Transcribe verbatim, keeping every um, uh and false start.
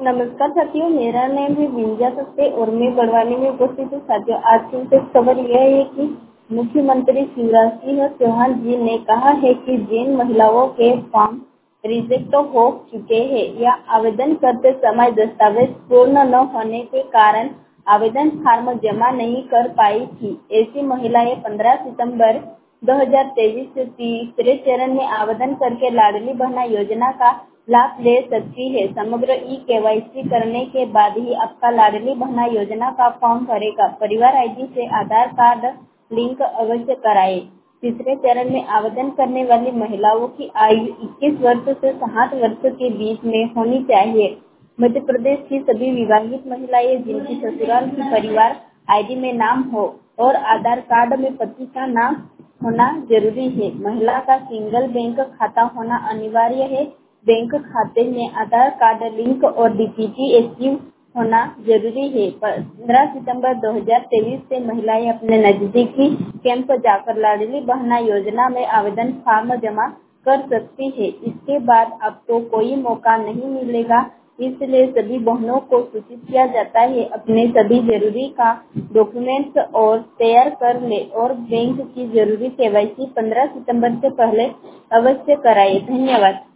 नमस्कार साथियों, मेरा नाम है विंध्या सत्ते और मैं बड़वानी में उपस्थित हूँ। साथियों, आज की विशेष खबर यह है कि मुख्यमंत्री शिवराज सिंह चौहान जी ने कहा है कि जिन महिलाओं के फॉर्म रिजेक्ट हो चुके हैं या आवेदन करते समय दस्तावेज पूर्ण न होने के कारण आवेदन फार्म जमा नहीं कर पाई थी, ऐसी महिलाएं पंद्रह सितंबर दो हज़ार तेईस से तीसरे चरण में आवेदन करके लाडली बहना योजना का लाभ ले सकती है। समग्र ई केवाईसी करने के बाद ही आपका लाडली बहना योजना का फॉर्म भरेगा। परिवार आईडी से आधार कार्ड लिंक अवश्य कराएं। तीसरे चरण में आवेदन करने वाली महिलाओं की आयु इक्कीस वर्ष से साठ वर्ष के बीच में होनी चाहिए। मध्य प्रदेश की सभी विवाहित महिलाएं जिनकी ससुराल की परिवार आईडी में नाम हो और आधार कार्ड में पति का नाम होना जरूरी है। महिला का सिंगल बैंक खाता होना अनिवार्य है। बैंक खाते में आधार कार्ड लिंक और डीपीटी एक्टिव होना जरूरी है। पंद्रह सितंबर दो हज़ार तेईस से महिलाएं अपने नजदीकी कैंप जाकर लाडली बहना योजना में आवेदन फॉर्म जमा कर सकती है। इसके बाद आपको कोई मौका नहीं मिलेगा, इसलिए सभी बहनों को सूचित किया जाता है अपने सभी जरूरी का डॉक्यूमेंट्स और तैयार कर ले और बैंक की जरूरी केवाईसी पंद्रह सितंबर से पहले अवश्य कराए। धन्यवाद।